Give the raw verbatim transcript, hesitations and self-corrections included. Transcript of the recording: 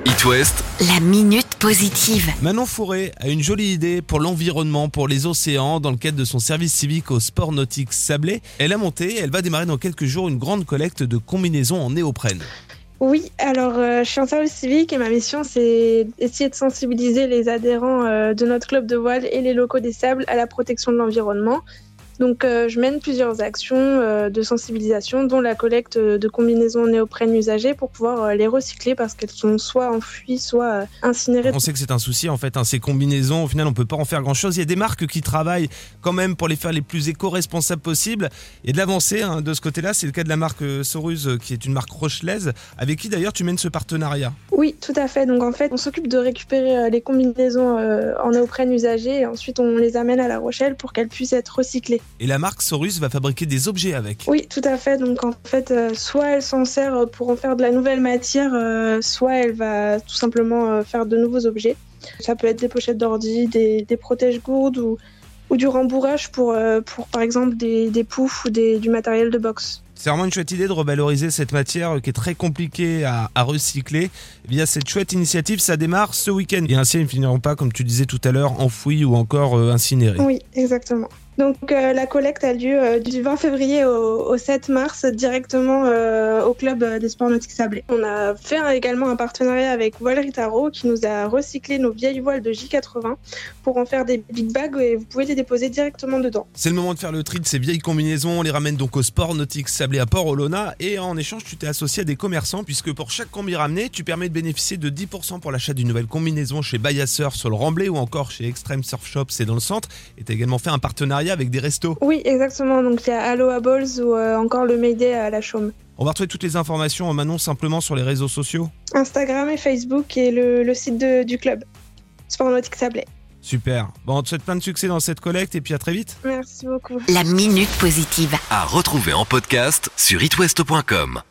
It West, la minute positive. Manon Fourré a une jolie idée pour l'environnement, pour les océans. Dans le cadre de son service civique au sport nautique Sablé, elle a monté, elle va démarrer dans quelques jours une grande collecte de combinaisons en néoprène. Oui, alors euh, je suis en service civique et ma mission c'est essayer de sensibiliser les adhérents euh, de notre club de voile et les locaux des sables à la protection de l'environnement. Donc euh, je mène plusieurs actions euh, de sensibilisation, dont la collecte de combinaisons néoprène usagées pour pouvoir euh, les recycler parce qu'elles sont soit enfouies, soit euh, incinérées. On sait que c'est un souci en fait, hein, ces combinaisons, au final on peut pas en faire grand chose. Il y a des marques qui travaillent quand même pour les faire les plus éco-responsables possibles. Il y a de l'avancée hein, de ce côté-là, c'est le cas de la marque Soruse qui est une marque rochelaise, avec qui d'ailleurs tu mènes ce partenariat. Oui, tout à fait. Donc en fait on s'occupe de récupérer euh, les combinaisons euh, en néoprène usagées et ensuite on les amène à La Rochelle pour qu'elles puissent être recyclées. Et la marque Sorus va fabriquer des objets avec. Oui, tout à fait. Donc en fait, euh, soit elle s'en sert pour en faire de la nouvelle matière, euh, soit elle va tout simplement euh, faire de nouveaux objets. Ça peut être des pochettes d'ordi, des, des protège-gourdes ou, ou du rembourrage pour, euh, pour par exemple des, des poufs ou des, du matériel de boxe. C'est vraiment une chouette idée de revaloriser cette matière qui est très compliquée à, à recycler. Via cette chouette initiative, ça démarre ce week-end. Et ainsi, elles ne finiront pas, comme tu disais tout à l'heure, enfouies ou encore euh, incinérées. Oui, exactement. Donc euh, la collecte a lieu euh, du vingt février au, au sept mars directement euh, au club des sports nautiques Sablé. On a fait un, également un partenariat avec Voilerie Tarot qui nous a recyclé nos vieilles voiles de J quatre-vingts pour en faire des big bags et vous pouvez les déposer directement dedans. C'est le moment de faire le tri de ces vieilles combinaisons. On les ramène donc au sport nautique Sablé à Port-Olona et en échange tu t'es associé à des commerçants puisque pour chaque combi ramené tu permets de bénéficier de dix pour cent pour l'achat d'une nouvelle combinaison chez Bahia Surf sur le Remblai ou encore chez Extreme Surf Shop, c'est dans le centre. Et tu as également fait un partenariat avec des restos. Oui, exactement. Donc il y a Aloha Balls ou euh, encore le Mayday à la Chaume. On va retrouver toutes les informations, Manon, simplement sur les réseaux sociaux. Instagram et Facebook et le, le site de, du club Sport Nautique Sablé. Super. Bon, on te souhaite plein de succès dans cette collecte et puis à très vite. Merci beaucoup. La minute positive. à retrouver en podcast sur it west point com.